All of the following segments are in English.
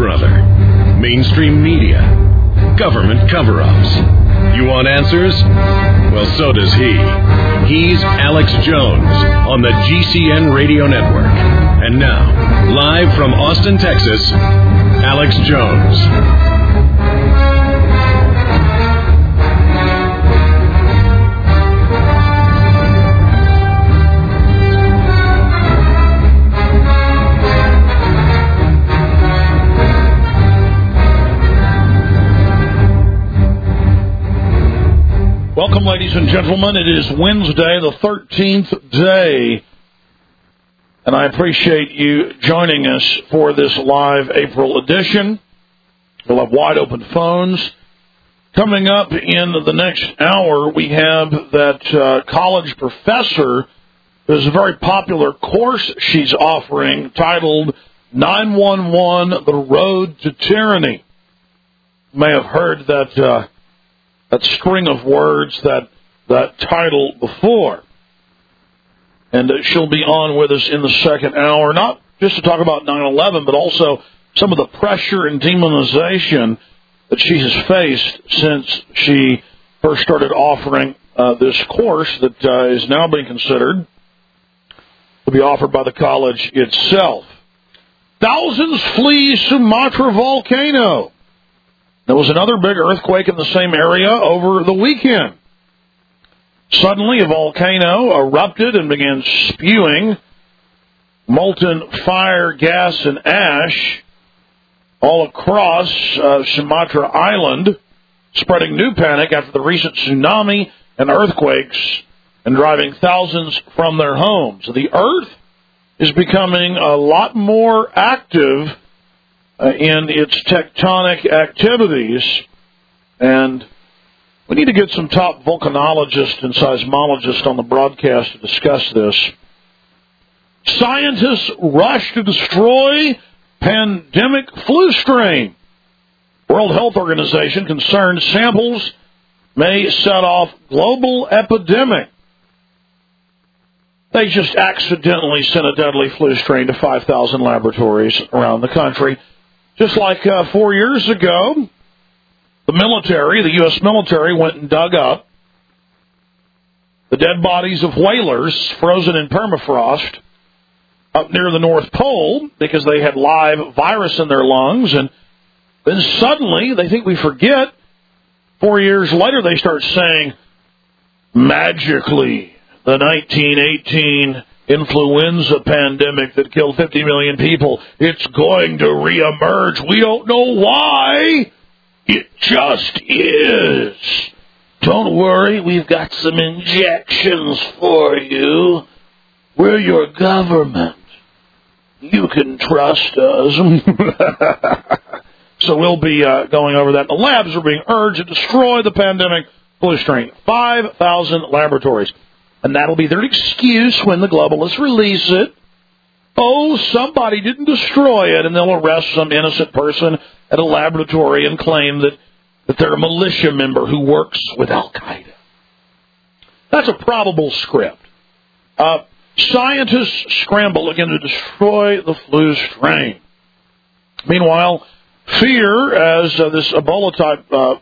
brother. Mainstream media. Government cover-ups. You want answers? Well, so does he. He's Alex Jones on the GCN Radio Network. And now, live from Austin, Texas, Alex Jones. Welcome, ladies and gentlemen. It is Wednesday, the 13th day, and I appreciate you joining us for this live April edition. We'll have wide-open phones. Coming up in the next hour, we have that college professor. There's a very popular course she's offering titled 911, The Road to Tyranny. You may have heard that string of words, that title before. And she'll be on with us in the second hour, not just to talk about 9/11, but also some of the pressure and demonization that she has faced since she first started offering this course that is now being considered to be offered by the college itself. Thousands flee Sumatra volcano. There was another big earthquake in the same area over the weekend. Suddenly, a volcano erupted and began spewing molten fire, gas, and ash all across Sumatra Island, spreading new panic after the recent tsunami and earthquakes and driving thousands from their homes. The Earth is becoming a lot more active in its tectonic activities, and we need to get some top volcanologists and seismologists on the broadcast to discuss this. Scientists rush to destroy pandemic flu strain. World Health Organization concerned samples may set off global epidemic. They just accidentally sent a deadly flu strain to 5,000 laboratories around the country. Just like 4 years ago, the military, the U.S. military, went and dug up the dead bodies of whalers frozen in permafrost up near the North Pole because they had live virus in their lungs. And then suddenly, they think we forget, 4 years later, they start saying, magically, the 1918 influenza pandemic that killed 50 million people, it's going to reemerge. We don't know why. It just is. Don't worry, we've got some injections for you. We're your government. You can trust us. So we'll be going over that. The labs are being urged to destroy the pandemic flu strain. 5,000 laboratories. And that'll be their excuse when the globalists release it. Oh, somebody didn't destroy it, and they'll arrest some innocent person at a laboratory and claim that they're a militia member who works with Al-Qaeda. That's a probable script. Scientists scramble again to destroy the flu strain. Meanwhile, fear as this Ebola-type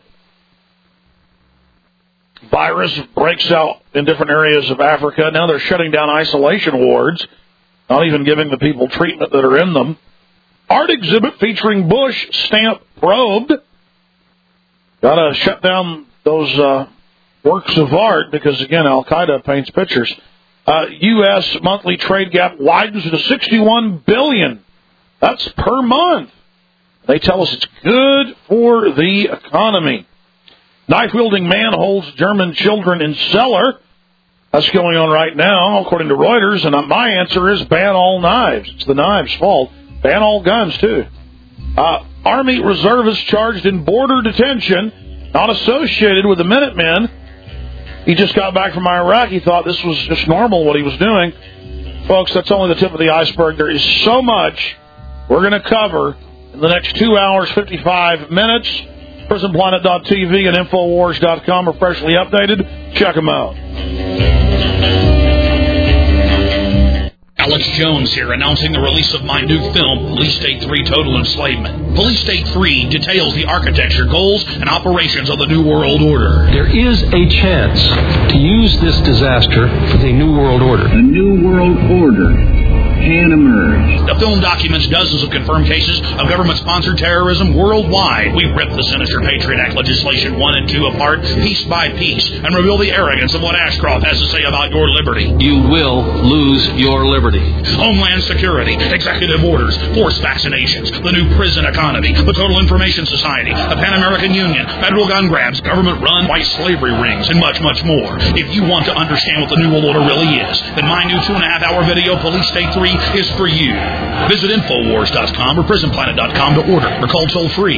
virus breaks out in different areas of Africa. Now they're shutting down isolation wards, not even giving the people treatment that are in them. Art exhibit featuring Bush stamp probed. Got to shut down those works of art because, again, Al-Qaeda paints pictures. U.S. monthly trade gap widens to $61 billion. That's per month. They tell us it's good for the economy. Knife-wielding man holds German children in cellar. That's going on right now, according to Reuters. And my answer is ban all knives. It's the knives' fault. Ban all guns, too. Army reservist charged in border detention, not associated with the Minutemen. He just got back from Iraq. He thought this was just normal, what he was doing. Folks, that's only the tip of the iceberg. There is so much we're going to cover in the next 2 hours, 55 minutes. PrisonPlanet.tv and Infowars.com are freshly updated. Check them out. Alex Jones here, announcing the release of my new film, Police State 3 Total Enslavement. Police State 3 details the architecture, goals, and operations of the New World Order. There is a chance to use this disaster for the New World Order. A New World Order can emerge. The film documents dozens of confirmed cases of government-sponsored terrorism worldwide. We rip the sinister Patriot Act legislation 1 and 2 apart, piece by piece, and reveal the arrogance of what Ashcroft has to say about your liberty. You will lose your liberty. Homeland Security, executive orders, forced vaccinations, the new prison economy, the Total Information Society, the Pan-American Union, federal gun grabs, government-run white slavery rings, and much, much more. If you want to understand what the New World Order really is, then my new 2.5-hour video, Police State 3, is for you. Visit Infowars.com or PrisonPlanet.com to order or call toll-free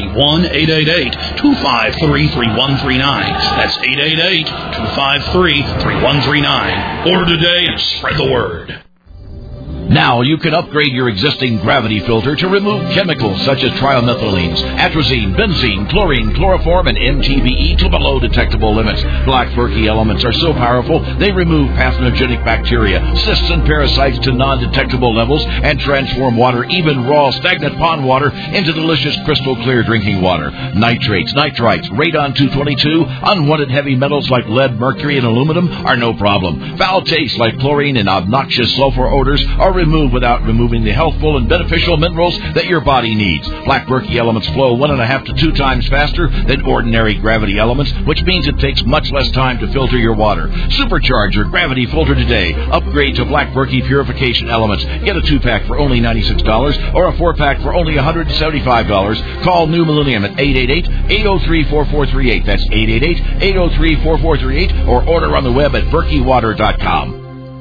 1-888-253-3139. That's 888-253-3139. Order today and spread the word. Now you can upgrade your existing gravity filter to remove chemicals such as trimethylenes, atrazine, benzene, chlorine, chloroform, and MTBE to below detectable limits. Black Berkey elements are so powerful they remove pathogenic bacteria, cysts, and parasites to non-detectable levels and transform water, even raw stagnant pond water, into delicious crystal clear drinking water. Nitrates, nitrites, radon-222, unwanted heavy metals like lead, mercury, and aluminum are no problem. Foul tastes like chlorine and obnoxious sulfur odors are removed without removing the healthful and beneficial minerals that your body needs. Black Berkey elements flow 1.5 to 2 times faster than ordinary gravity elements, which means it takes much less time to filter your water. Supercharge your gravity filter today. Upgrade to Black Berkey purification elements. Get a 2-pack for only $96 or a 4-pack for only $175. Call New Millennium at 888-803-4438. That's 888-803-4438 or order on the web at berkeywater.com.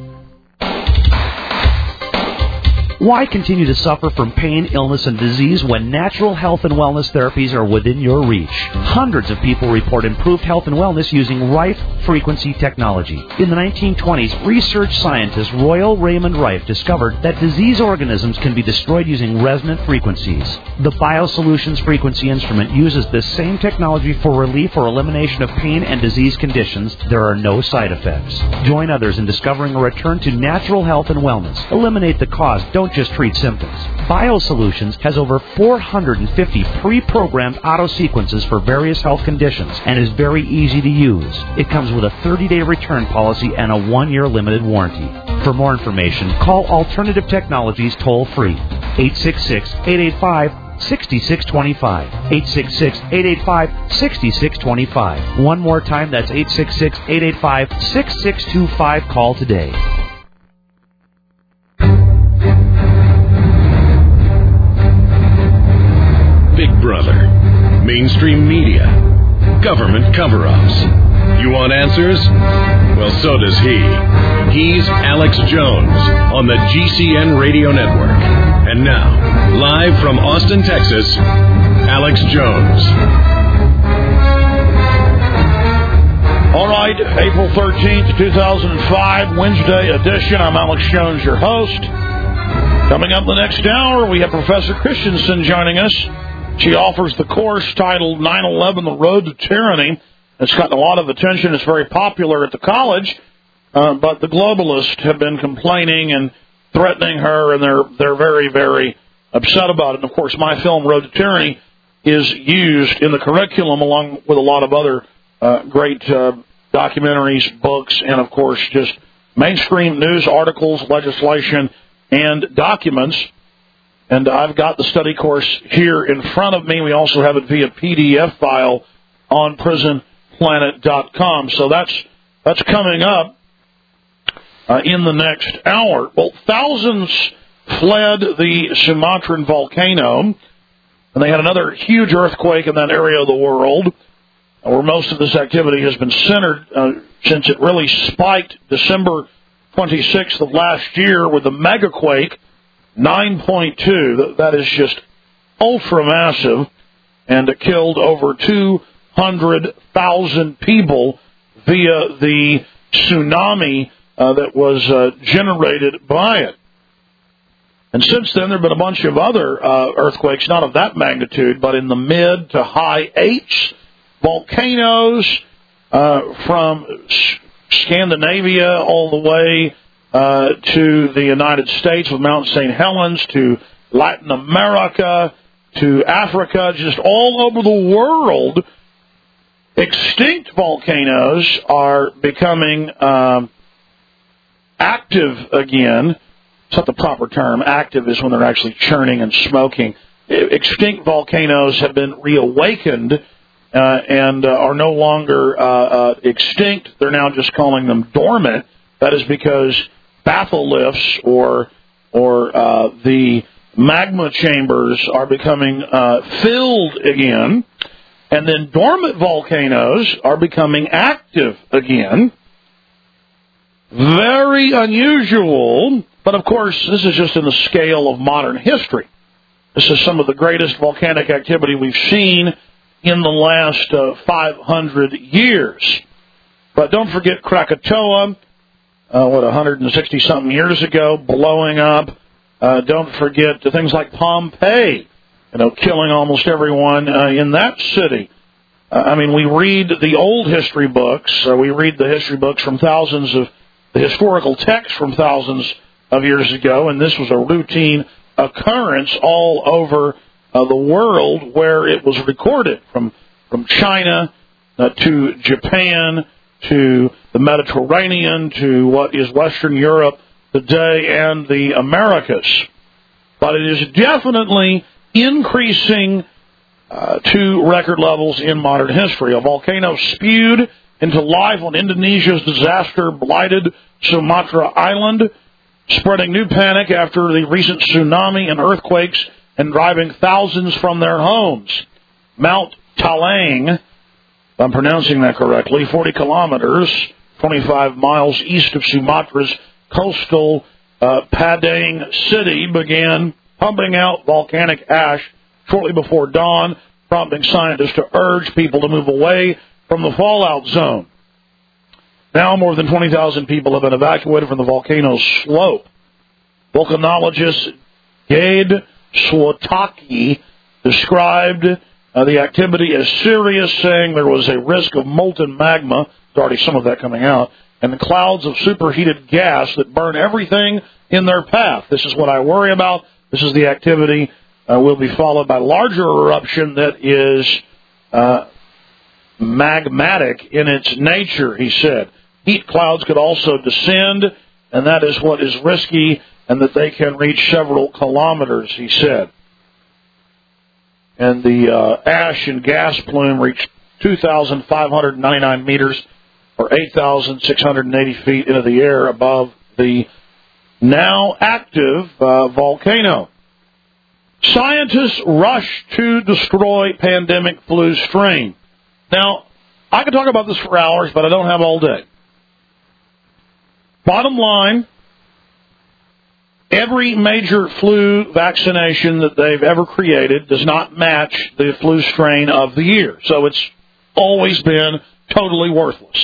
Why continue to suffer from pain, illness, and disease when natural health and wellness therapies are within your reach? Hundreds of people report improved health and wellness using Rife frequency technology. In the 1920s, research scientist Royal Raymond Rife discovered that disease organisms can be destroyed using resonant frequencies. The BioSolutions frequency instrument uses this same technology for relief or elimination of pain and disease conditions. There are no side effects. Join others in discovering a return to natural health and wellness. Eliminate the cause. Don't just treat symptoms. BioSolutions has over 450 pre-programmed auto sequences for various health conditions and is very easy to use. It comes with a 30-day return policy and a 1-year limited warranty. For more information, call Alternative Technologies toll-free, 866-885-6625. 866-885-6625. One more time, that's 866-885-6625. Call today. Big Brother, mainstream media, government cover-ups. You want answers? Well, so does he. He's Alex Jones on the GCN Radio Network. And now, live from Austin, Texas, Alex Jones. All right, April 13th, 2005, Wednesday edition. I'm Alex Jones, your host. Coming up the next hour, we have Professor Christensen joining us. She offers the course titled 9/11, The Road to Tyranny. It's gotten a lot of attention. It's very popular at the college, but the globalists have been complaining and threatening her, and they're very, very upset about it. And, of course, my film, Road to Tyranny, is used in the curriculum along with a lot of other great documentaries, books, and, of course, just mainstream news articles, legislation, and documents. And I've got the study course here in front of me. We also have it via PDF file on PrisonPlanet.com. So that's coming up in the next hour. Well, thousands fled the Sumatran volcano, and they had another huge earthquake in that area of the world, where most of this activity has been centered since it really spiked December 26th of last year with the megaquake, 9.2. That is just ultra-massive, and it killed over 200,000 people via the tsunami that was generated by it. And since then, there have been a bunch of other earthquakes, not of that magnitude, but in the mid to high 8s, volcanoes from Scandinavia all the way to the United States with Mount St. Helens, to Latin America, to Africa, just all over the world. Extinct volcanoes are becoming active again. It's not the proper term. Active is when they're actually churning and smoking. Extinct volcanoes have been reawakened and are no longer extinct. They're now just calling them dormant. That is because batholiths or the magma chambers are becoming filled again, and then dormant volcanoes are becoming active again. Very unusual, but of course this is just in the scale of modern history. This is some of the greatest volcanic activity we've seen in the last 500 years. But don't forget Krakatoa, 160-something years ago, blowing up. Don't forget things like Pompeii, killing almost everyone in that city. We read the old history books. We read the history books from thousands of the historical texts from thousands of years ago, and this was a routine occurrence all over the world where it was recorded, from China to Japan to the Mediterranean to what is Western Europe today and the Americas. But it is definitely increasing to record levels in modern history. A volcano spewed into life on Indonesia's disaster-blighted Sumatra Island, spreading new panic after the recent tsunami and earthquakes and driving thousands from their homes. Mount Talang, if I'm pronouncing that correctly, 40 kilometers, 25 miles east of Sumatra's coastal Padang city, began pumping out volcanic ash shortly before dawn, prompting scientists to urge people to move away from the fallout zone. Now more than 20,000 people have been evacuated from the volcano's slope. Volcanologist Gade Swataki described the activity as serious, saying there was a risk of molten magma, there's already some of that coming out, and clouds of superheated gas that burn everything in their path. This is what I worry about. This is the activity will be followed by larger eruption that is magmatic in its nature, he said. Heat clouds could also descend, and that is what is risky, and that they can reach several kilometers, he said. And the ash and gas plume reached 2,599 meters, or 8,680 feet into the air above the now active volcano. Scientists rush to destroy pandemic flu strain. Now, I could talk about this for hours, but I don't have all day. Bottom line, every major flu vaccination that they've ever created does not match the flu strain of the year. So it's always been totally worthless.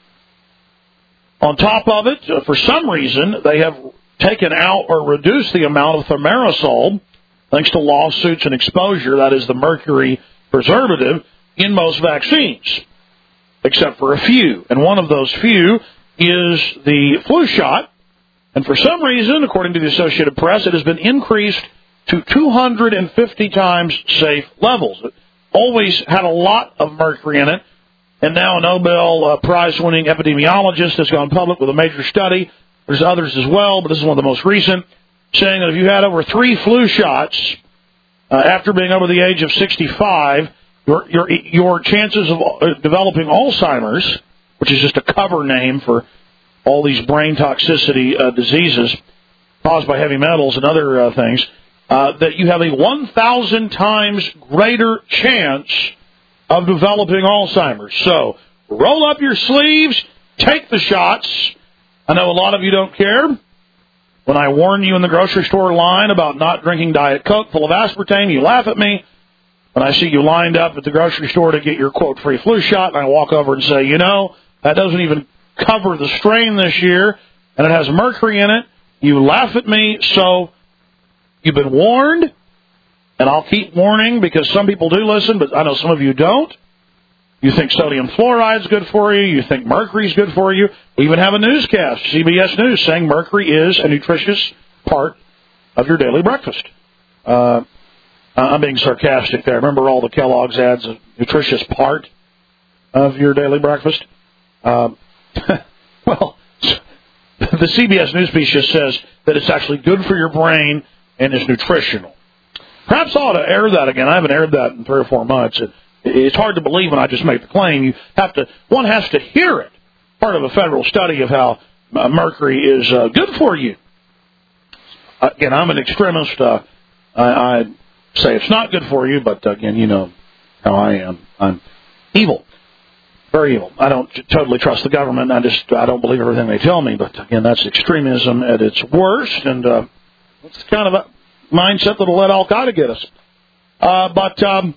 On top of it, for some reason, they have taken out or reduced the amount of thimerosal, thanks to lawsuits and exposure, that is the mercury preservative, in most vaccines, except for a few. And one of those few is the flu shot. And for some reason, according to the Associated Press, it has been increased to 250 times safe levels. It always had a lot of mercury in it. And now a Nobel Prize-winning epidemiologist has gone public with a major study. There's others as well, but this is one of the most recent, saying that if you had over 3 flu shots after being over the age of 65, your chances of developing Alzheimer's, which is just a cover name for all these brain toxicity diseases caused by heavy metals and other things, that you have a 1,000 times greater chance of developing Alzheimer's. So roll up your sleeves, take the shots. I know a lot of you don't care. When I warn you in the grocery store line about not drinking Diet Coke full of aspartame, you laugh at me. When I see you lined up at the grocery store to get your, quote, free flu shot, and I walk over and say, that doesn't even cover the strain this year, and it has mercury in it, you laugh at me. So you've been warned, and I'll keep warning because some people do listen, but I know some of you don't. You think sodium fluoride's good for you. You think mercury's good for you. We even have a newscast, CBS News, saying mercury is a nutritious part of your daily breakfast. I'm being sarcastic there. Remember all the Kellogg's ads, a nutritious part of your daily breakfast? Well, the CBS News piece just says that it's actually good for your brain and is nutritional. Perhaps I ought to air that again. I haven't aired that in 3 or 4 months. It's hard to believe when I just make the claim. One has to hear it. Part of a federal study of how mercury is good for you. Again, I'm an extremist. I say it's not good for you, but again, you know how I am. I'm evil. Very evil. I don't totally trust the government. I don't believe everything they tell me. But again, that's extremism at its worst, and it's kind of a mindset that'll let Al Qaeda get us. But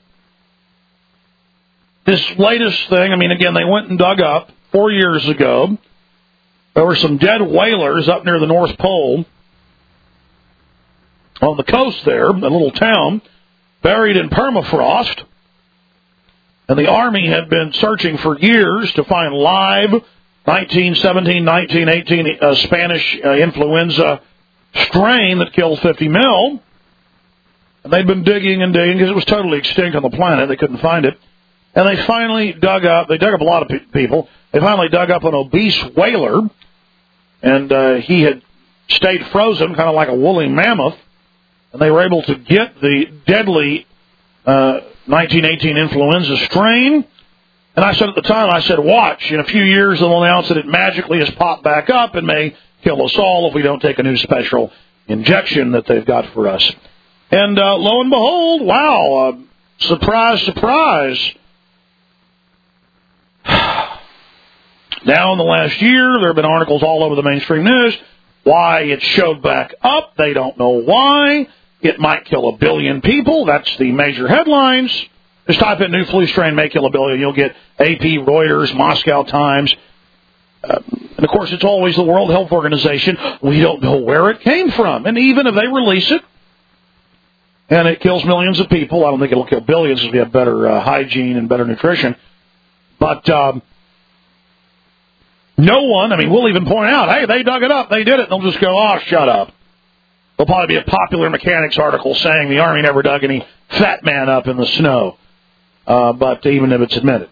this latest thing, I mean, again, they went and dug up 4 years ago. There were some dead whalers up near the North Pole on the coast there, a little town, buried in permafrost. And the Army had been searching for years to find live 1917, 1918 Spanish influenza strain that killed 50 mil. And they'd been digging and digging because it was totally extinct on the planet. They couldn't find it. And they finally dug up a lot of people. They finally dug up an obese whaler. And he had stayed frozen, kind of like a woolly mammoth. And they were able to get the deadly 1918 influenza strain. And I said at the time, watch, in a few years they'll announce that it magically has popped back up and may kill us all if we don't take a new special injection that they've got for us. And lo and behold, wow, surprise, surprise. Now in the last year, there have been articles all over the mainstream news why it showed back up. They don't know why. It might kill 1 billion people. That's the major headlines. Just type in new flu strain may kill 1 billion. You'll get AP, Reuters, Moscow Times. And, of course, it's always the World Health Organization. We don't know where it came from. And even if they release it and it kills millions of people, I don't think it'll kill billions because we have better hygiene and better nutrition. But no one, I mean, we'll even point out, hey, they dug it up, they did it. And they'll just go, oh, shut up. There'll probably be a Popular Mechanics article saying the Army never dug any fat man up in the snow. But even if it's admitted.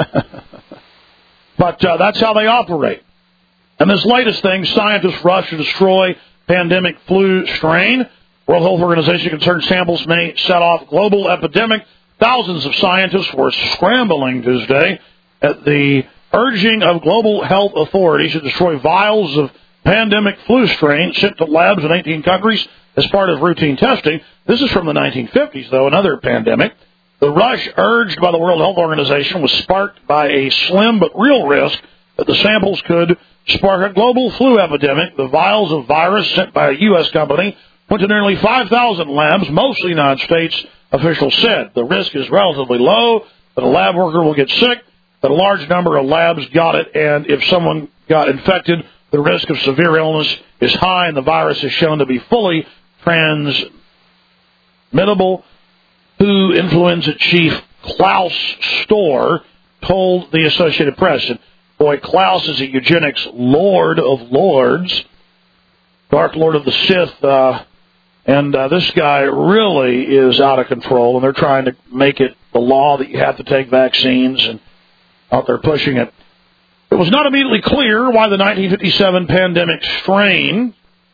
But that's how they operate. And this latest thing, scientists rush to destroy pandemic flu strain. World Health Organization concerned samples may set off global epidemic. Thousands of scientists were scrambling Tuesday at the urging of global health authorities to destroy vials of pandemic flu strain sent to labs in 18 countries as part of routine testing. This is from the 1950s, though, another pandemic. The rush urged by the World Health Organization was sparked by a slim but real risk that the samples could spark a global flu epidemic. The vials of virus sent by a U.S. company went to nearly 5,000 labs, mostly United States, officials said. The risk is relatively low, that a lab worker will get sick, that a large number of labs got it, and if someone got infected, the risk of severe illness is high, and the virus is shown to be fully transmittable. WHO influenza chief Klaus Storr told the Associated Press. And boy, Klaus is a eugenics lord of lords, Dark Lord of the Sith, and this guy really is out of control, and they're trying to make it the law that you have to take vaccines, and out there pushing it. It was not immediately clear why the 1957 pandemic strain,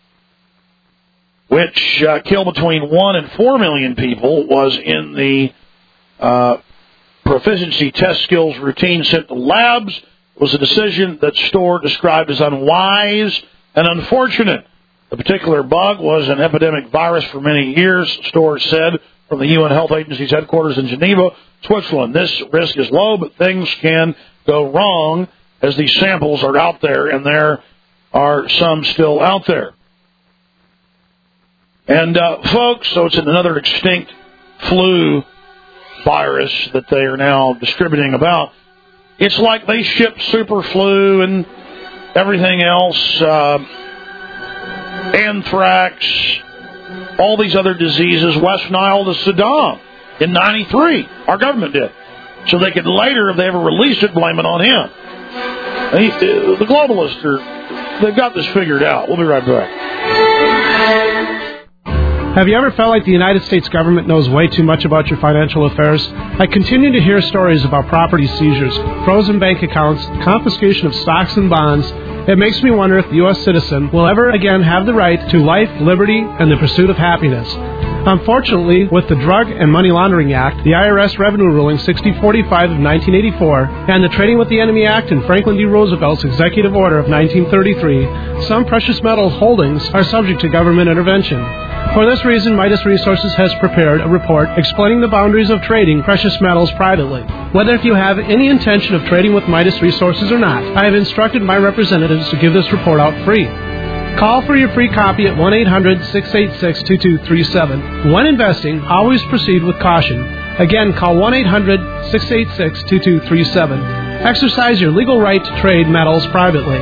which killed between 1 and 4 million people, was in the proficiency test skills routine sent to labs, was a decision that Storr described as unwise and unfortunate. The particular bug was an epidemic virus for many years, Storr said, from the UN Health Agency's headquarters in Geneva, Switzerland. This risk is low, but things can go wrong as these samples are out there, and there are some still out there. And, folks, so it's another extinct flu virus that they are now distributing about. It's like they ship super flu and everything else, anthrax, all these other diseases, West Nile to Saddam in 93. Our government did. so they could later, if they ever release it, blame it on him. The globalists they've got this figured out. We'll be right back. Have you ever felt like the United States government knows way too much about your financial affairs? I continue to hear stories about property seizures, frozen bank accounts, confiscation of stocks and bonds. It makes me wonder if the U.S. citizen will ever again have the right to life, liberty, and the pursuit of happiness. Unfortunately, with the Drug and Money Laundering Act, the IRS Revenue Ruling 6045 of 1984, and the Trading with the Enemy Act and Franklin D. Roosevelt's Executive Order of 1933, some precious metals holdings are subject to government intervention. For this reason, Midas Resources has prepared a report explaining the boundaries of trading precious metals privately. Whether if you have any intention of trading with Midas Resources or not, I have instructed my representatives to give this report out free. Call for your free copy at 1-800-686-2237. When investing, always proceed with caution. Again, call 1-800-686-2237. Exercise your legal right to trade metals privately.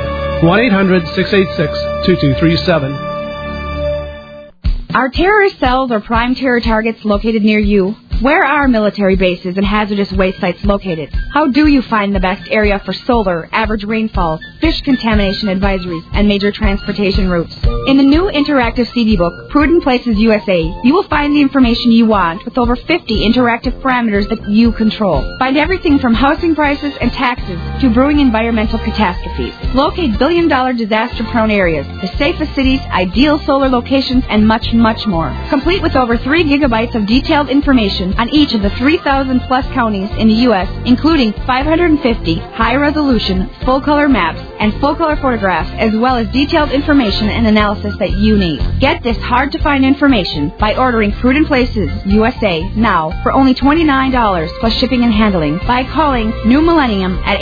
1-800-686-2237. Are terrorist cells or prime terror targets located near you? Where are military bases and hazardous waste sites located? How do you find the best area for solar, average rainfall, fish contamination advisories, and major transportation routes? In the new interactive CD book, Prudent Places USA, you will find the information you want with over 50 interactive parameters that you control. Find everything from housing prices and taxes to brewing environmental catastrophes. Locate billion-dollar disaster-prone areas, the safest cities, ideal solar locations, and much, much more. Complete with over 3 gigabytes of detailed information on each of the 3,000-plus counties in the U.S., including 550 high-resolution, full-color maps and full-color photographs, as well as detailed information and analysis that you need. Get this hard-to-find information by ordering Prudent Places USA now for only $29 plus shipping and handling by calling New Millennium at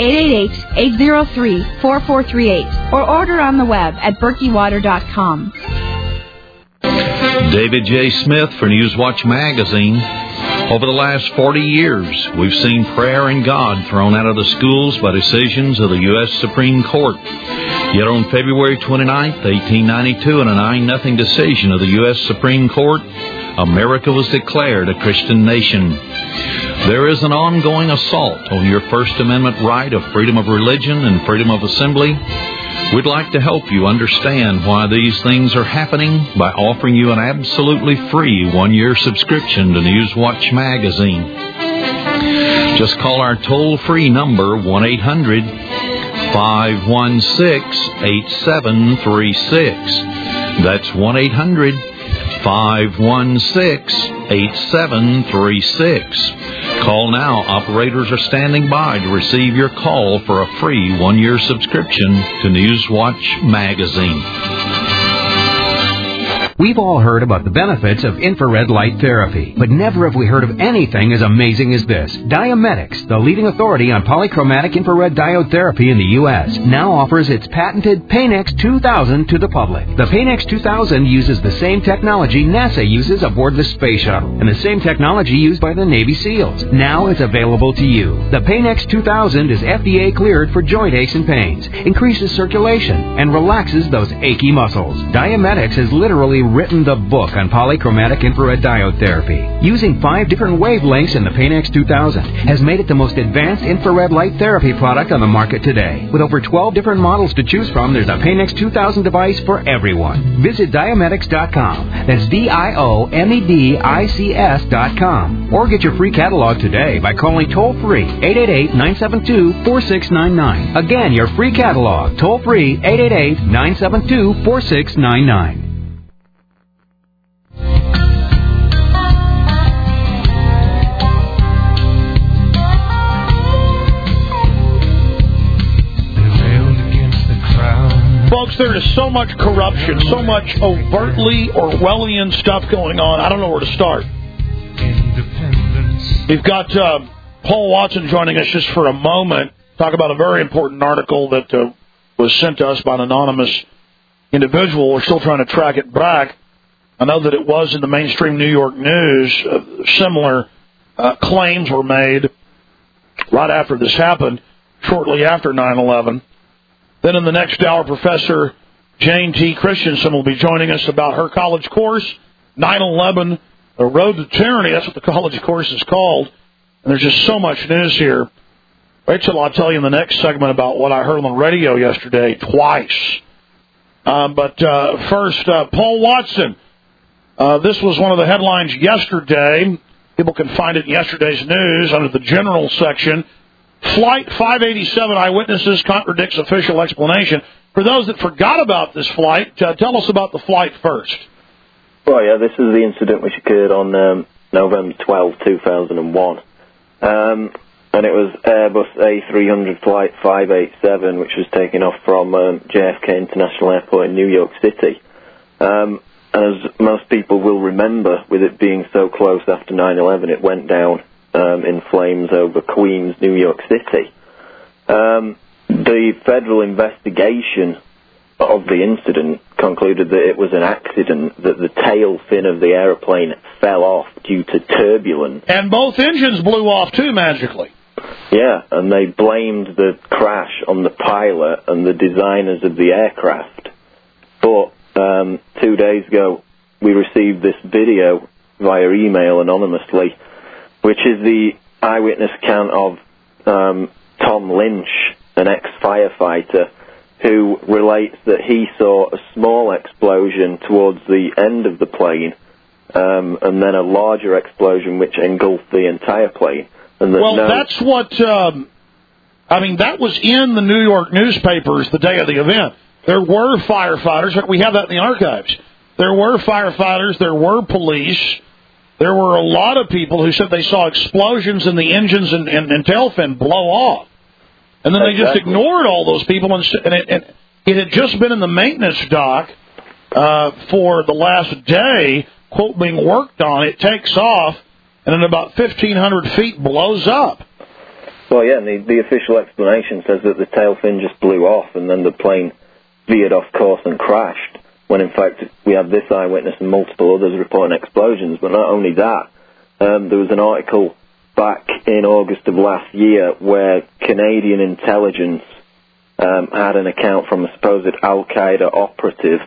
888-803-4438 or order on the web at berkeywater.com. David J. Smith for Newswatch Magazine. Over the last 40 years, we've seen prayer and God thrown out of the schools by decisions of the U.S. Supreme Court. Yet on February 29, 1892, in a 9-0 decision of the U.S. Supreme Court, America was declared a Christian nation. There is an ongoing assault on your First Amendment right of freedom of religion and freedom of assembly. We'd like to help you understand why these things are happening by offering you an absolutely free 1-year subscription to Newswatch Magazine. Just call our toll-free number, 1-800-516-8736. That's 1-800-516-8736. Call now. Operators are standing by to receive your call for a free 1-year subscription to Newswatch Magazine. We've all heard about the benefits of infrared light therapy, but never have we heard of anything as amazing as this. Diametics, the leading authority on polychromatic infrared diode therapy in the U.S., now offers its patented Paynex 2000 to the public. The Paynex 2000 uses the same technology NASA uses aboard the space shuttle, and the same technology used by the Navy SEALs. Now it's available to you. The Paynex 2000 is FDA cleared for joint aches and pains, increases circulation, and relaxes those achy muscles. Diametics has literally written the book on polychromatic infrared diode therapy. Using 5 different wavelengths in the Paynex 2000 has made it the most advanced infrared light therapy product on the market today. With over 12 different models to choose from, there's a Paynex 2000 device for everyone. Visit Diametics.com. That's DIOMEDICS.com. Or get your free catalog today by calling toll-free 888-972-4699. Again, your free catalog, toll-free 888-972-4699. Folks, there is so much corruption, so much overtly Orwellian stuff going on. I don't know where to start. We've got Paul Watson joining us just for a moment. Talk about a very important article that was sent to us by an anonymous individual. We're still trying to track it back. I know that it was in the mainstream New York news. Similar claims were made right after this happened, shortly after 9/11. Then in the next hour, Professor Jane T. Christensen will be joining us about her college course, 9/11, The Road to Tyranny. That's what the college course is called. And there's just so much news here. Wait till I'll tell you in the next segment about what I heard on the radio yesterday twice. But first, Paul Watson. This was one of the headlines yesterday. People can find it in yesterday's news under the general section. Flight 587 eyewitnesses contradicts official explanation. For those that forgot about this flight, tell us about the flight first. Well, yeah, this is the incident which occurred on November 12, 2001. And it was Airbus A300 Flight 587, which was taken off from JFK International Airport in New York City. And as most people will remember, with it being so close after 9/11, it went down in flames over Queens, New York City. The federal investigation of the incident concluded that it was an accident, that the tail fin of the aeroplane fell off due to turbulence. And both engines blew off, too, magically. Yeah, and they blamed the crash on the pilot and the designers of the aircraft. But 2 days ago, we received this video via email anonymously, which is the eyewitness account of Tom Lynch, an ex-firefighter, who relates that he saw a small explosion towards the end of the plane, and then a larger explosion which engulfed the entire plane. And that's what, that was in the New York newspapers the day of the event. There were firefighters, we have that in the archives. There were firefighters, there were police, there were a lot of people who said they saw explosions in the engines and tail fin blow off. And then they just ignored all those people, and it had just been in the maintenance dock for the last day, quote, being worked on. It takes off, and at about 1,500 feet blows up. Well, yeah, and the official explanation says that the tail fin just blew off, and then the plane veered off course and crashed, when in fact we had this eyewitness and multiple others reporting explosions. But not only that, there was an article back in August of last year where Canadian intelligence had an account from a supposed Al-Qaeda operative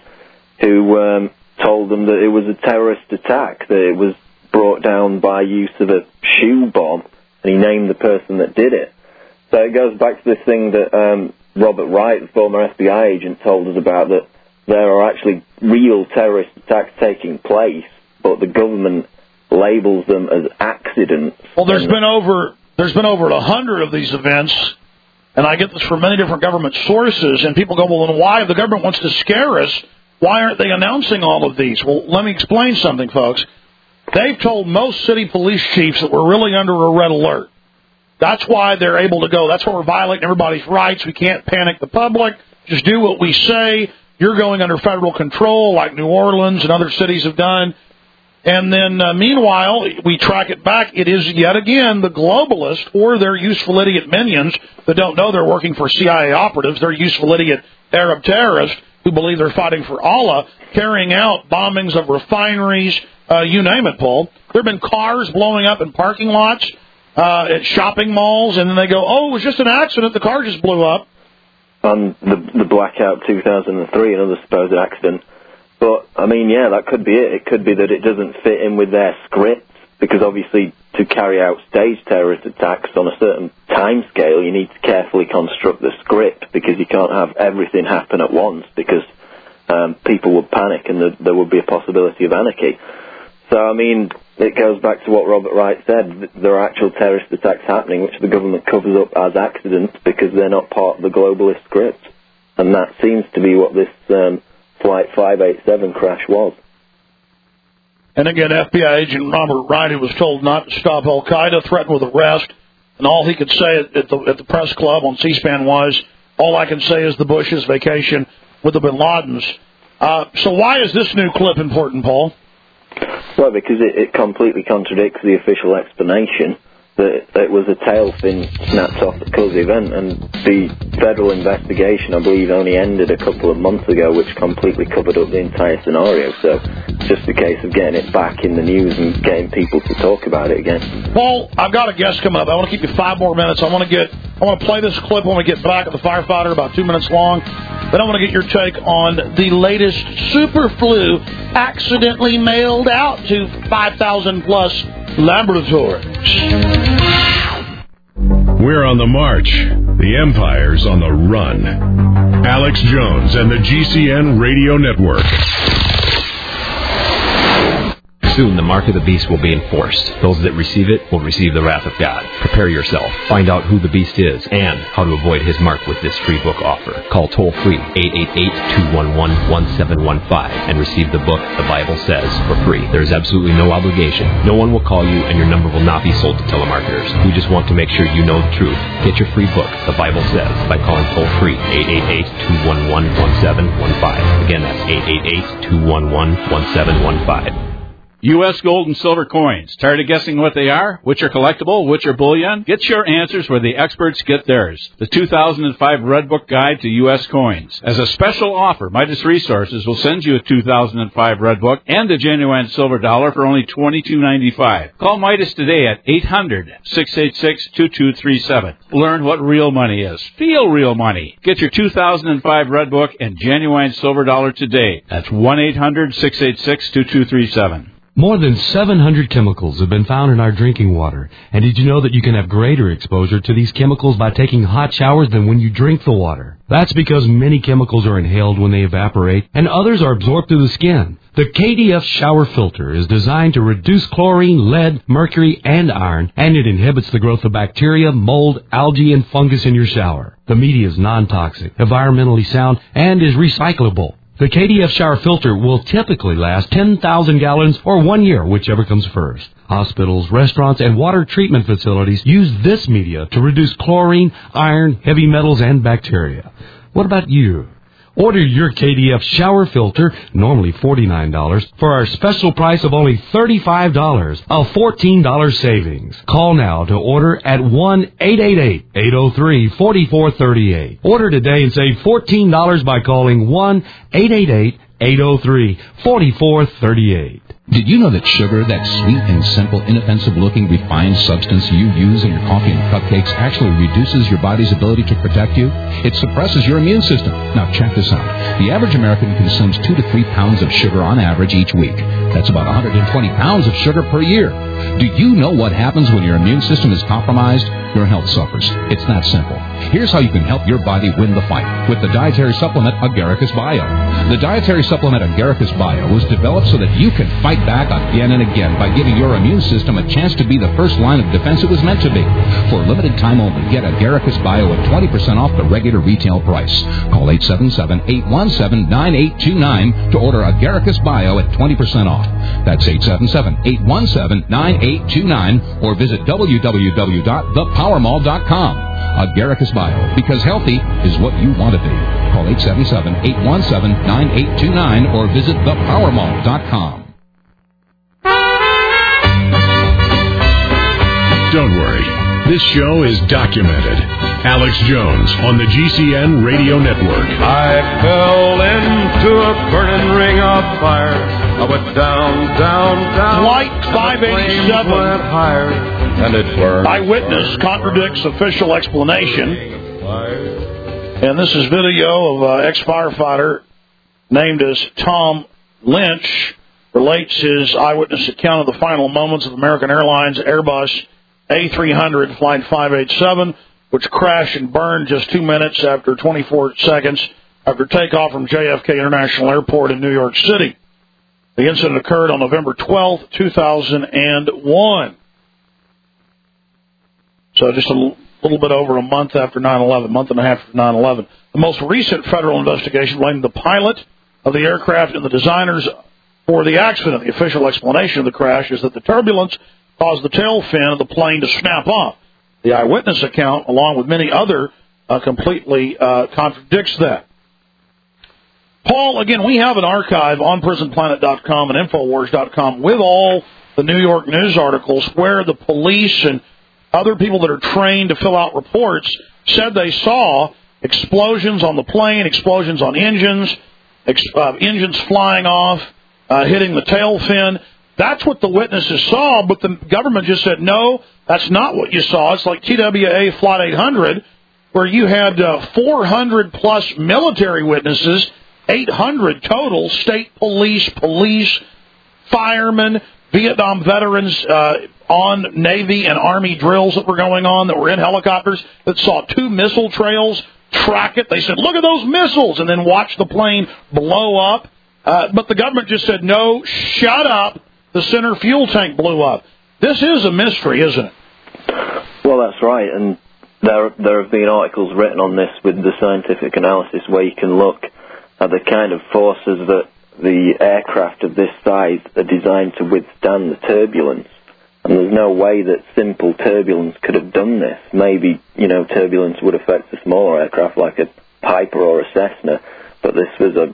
who told them that it was a terrorist attack, that it was brought down by use of a shoe bomb, and he named the person that did it. So it goes back to this thing that Robert Wright, the former FBI agent, told us about, that there are actually real terrorist attacks taking place, but the government labels them as accidents. Well, there's been over 100 of these events, and I get this from many different government sources, and people go, well, then why, if the government wants to scare us, why aren't they announcing all of these? Well, let me explain something, folks. They've told most city police chiefs that we're really under a red alert. That's why they're able to go. That's why we're violating everybody's rights. We can't panic the public. Just do what we say. You're going under federal control like New Orleans and other cities have done. And then, meanwhile, we track it back. It is, yet again, the globalists or their useful idiot minions that don't know they're working for CIA operatives. They're useful idiot Arab terrorists who believe they're fighting for Allah, carrying out bombings of refineries, you name it, Paul. There have been cars blowing up in parking lots at shopping malls, and then they go, oh, it was just an accident. The car just blew up. On the Blackout 2003, another supposed accident. But, I mean, yeah, that could be it. It could be that it doesn't fit in with their script, because obviously to carry out staged terrorist attacks on a certain time scale, you need to carefully construct the script, because you can't have everything happen at once, because people would panic and there would be a possibility of anarchy. So, I mean, it goes back to what Robert Wright said. There are actual terrorist attacks happening, which the government covers up as accidents because they're not part of the globalist script. And that seems to be what this Flight 587 crash was. And again, FBI agent Robert Wright, who was told not to stop Al-Qaeda, threatened with arrest, and all he could say at the press club on C-SPAN was, all I can say is the Bush's vacation with the Bin Ladens. So why is this new clip important, Paul? Well, because it completely contradicts the official explanation that it was a tail fin snapped off because of the event, and the federal investigation, I believe, only ended a couple of months ago, which completely covered up the entire scenario. So it's just a case of getting it back in the news and getting people to talk about it again. Paul, I've got a guest coming up. I want to keep you 5 more minutes. I want to play this clip when we get back at the firefighter, about 2 minutes long. Then I want to get your take on the latest super flu accidentally mailed out to 5,000 plus laboratories. We're on the march. The Empire's on the run. Alex Jones and the GCN Radio Network. Soon the mark of the beast will be enforced. Those that receive it will receive the wrath of God. Prepare yourself. Find out who the beast is and how to avoid his mark with this free book offer. Call toll-free 888-211-1715 and receive the book The Bible Says for free. There is absolutely no obligation. No one will call you and your number will not be sold to telemarketers. We just want to make sure you know the truth. Get your free book, The Bible Says, by calling toll-free 888-211-1715. Again, that's 888-211-1715. U.S. gold and silver coins. Tired of guessing what they are? Which are collectible? Which are bullion? Get your answers where the experts get theirs. The 2005 Red Book Guide to U.S. Coins. As a special offer, Midas Resources will send you a 2005 Red Book and a genuine silver dollar for only $22.95. Call Midas today at 800-686-2237. Learn what real money is. Feel real money. Get your 2005 Red Book and genuine silver dollar today. That's 1-800-686-2237. More than 700 chemicals have been found in our drinking water. And did you know that you can have greater exposure to these chemicals by taking hot showers than when you drink the water? That's because many chemicals are inhaled when they evaporate, and others are absorbed through the skin. The KDF shower filter is designed to reduce chlorine, lead, mercury, and iron, and it inhibits the growth of bacteria, mold, algae, and fungus in your shower. The media is non-toxic, environmentally sound, and is recyclable. The KDF shower filter will typically last 10,000 gallons or 1 year, whichever comes first. Hospitals, restaurants, and water treatment facilities use this media to reduce chlorine, iron, heavy metals, and bacteria. What about you? Order your KDF shower filter, normally $49, for our special price of only $35, a $14 savings. Call now to order at 1-888-803-4438. Order today and save $14 by calling 1-888-803-4438. Did you know that sugar, that sweet and simple, inoffensive-looking, refined substance you use in your coffee and cupcakes, actually reduces your body's ability to protect you? It suppresses your immune system. Now, check this out. The average American consumes 2 to 3 pounds of sugar on average each week. That's about 120 pounds of sugar per year. Do you know what happens when your immune system is compromised? Your health suffers. It's that simple. Here's how you can help your body win the fight with the dietary supplement Agaricus Bio. The dietary supplement Agaricus Bio was developed so that you can fight back again and again by giving your immune system a chance to be the first line of defense it was meant to be. For a limited time only, get Agaricus Bio at 20% off the regular retail price. Call 877-817-9829 to order Agaricus Bio at 20% off. That's 877-817-9829 or visit www.thepowermall.com. Agaricus Bio, because healthy is what you want to be. Call 877-817-9829 or visit thepowermall.com. Don't worry. This show is documented. Alex Jones on the GCN Radio Network. I fell into a burning ring of fire. I went down, down, down. Flight 587. Went higher, and it burned. Eyewitness contradicts official explanation. And this is video of ex-firefighter named as Tom Lynch relates his eyewitness account of the final moments of American Airlines Airbus A300 Flight 587, which crashed and burned just 2 minutes after 24 seconds after takeoff from JFK International Airport in New York City. The incident occurred on November 12, 2001. So just a little bit over a month after 9/11, month and a half after 9/11. The most recent federal investigation blamed the pilot of the aircraft and the designers for the accident. The official explanation of the crash is that the turbulence caused the tail fin of the plane to snap off. The eyewitness account, along with many other, completely contradicts that. Paul, again, we have an archive on prisonplanet.com and Infowars.com with all the New York news articles where the police and other people that are trained to fill out reports said they saw explosions on the plane, explosions on engines, engines flying off, hitting the tail fin. That's what the witnesses saw, but the government just said, no, that's not what you saw. It's like TWA Flight 800, where you had 400-plus military witnesses, 800 total, state police, firemen, Vietnam veterans on Navy and Army drills that were going on that were in helicopters that saw 2 missile trails track it. They said, look at those missiles, and then watch the plane blow up. But the government just said, no, shut up. The center fuel tank blew up. This is a mystery, isn't it? Well, that's right, and there have been articles written on this with the scientific analysis where you can look at the kind of forces that the aircraft of this size are designed to withstand the turbulence. And there's no way that simple turbulence could have done this. Maybe, turbulence would affect a smaller aircraft like a Piper or a Cessna, but this was a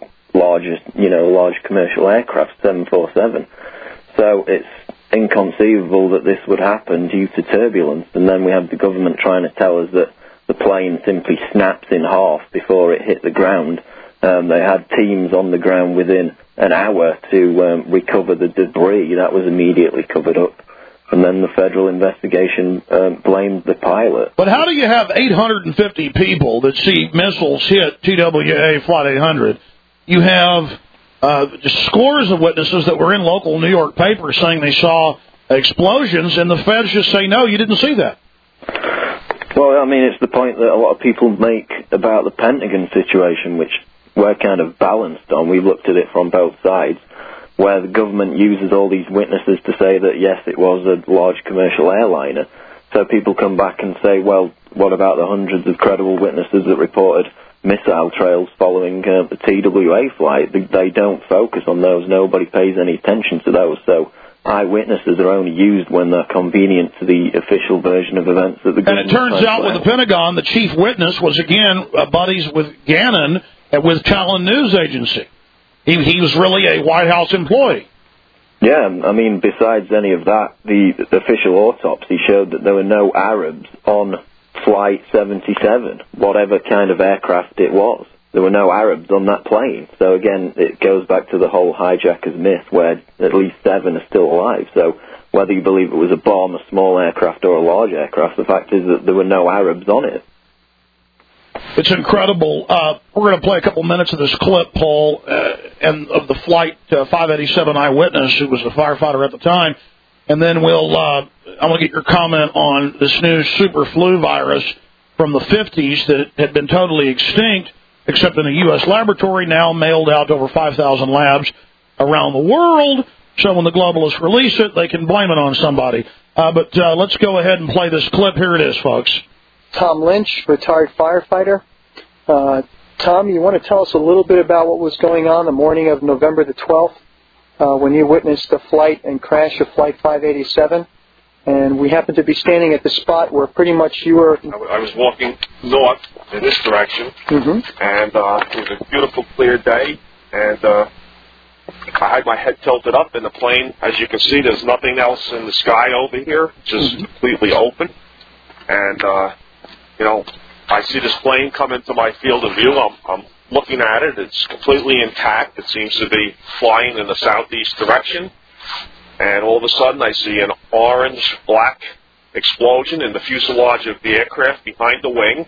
large commercial aircraft, 747. So it's inconceivable that this would happen due to turbulence. And then we have the government trying to tell us that the plane simply snaps in half before it hit the ground. They had teams on the ground within an hour to recover the debris. That was immediately covered up. And then the federal investigation blamed the pilot. But how do you have 850 people that see missiles hit TWA Flight 800? You have just scores of witnesses that were in local New York papers saying they saw explosions, and the feds just say, no, you didn't see that. Well, I mean, it's the point that a lot of people make about the Pentagon situation, which we're kind of balanced on. We've looked at it from both sides, where the government uses all these witnesses to say that, yes, it was a large commercial airliner. So people come back and say, well, what about the hundreds of credible witnesses that reported missile trails following the TWA flight? They don't focus on those. Nobody pays any attention to those. So eyewitnesses are only used when they're convenient to the official version of events that the government. And it turns out with the Pentagon, the chief witness was, again, buddies with Gannon with Talon News Agency. He was really a White House employee. Yeah, I mean, besides any of that, the official autopsy showed that there were no Arabs on Flight 77, whatever kind of aircraft it was. There were no Arabs on that plane. So again, it goes back to the whole hijackers myth where at least 7 are still alive. So whether you believe it was a bomb, a small aircraft, or a large aircraft, the fact is that there were no Arabs on it. It's incredible. We're going to play a couple minutes of this clip, Paul, and of the Flight 587 eyewitness who was a firefighter at the time. And then I'm going to get your comment on this new super flu virus from the 50s that had been totally extinct, except in a U.S. laboratory, now mailed out to over 5,000 labs around the world. So when the globalists release it, they can blame it on somebody. But let's go ahead and play this clip. Here it is, folks. Tom Lynch, retired firefighter. Tom, you want to tell us a little bit about what was going on the morning of November the 12th when you witnessed the flight and crash of Flight 587? And we happened to be standing at the spot where pretty much you were... I was walking north in this direction, and it was a beautiful, clear day, and I had my head tilted up in the plane. As you can see, there's nothing else in the sky over here, just completely open. And, I see this plane come into my field of view. I'm looking at it. It's completely intact. It seems to be flying in the southeast direction. And all of a sudden, I see an orange-black explosion in the fuselage of the aircraft behind the wing.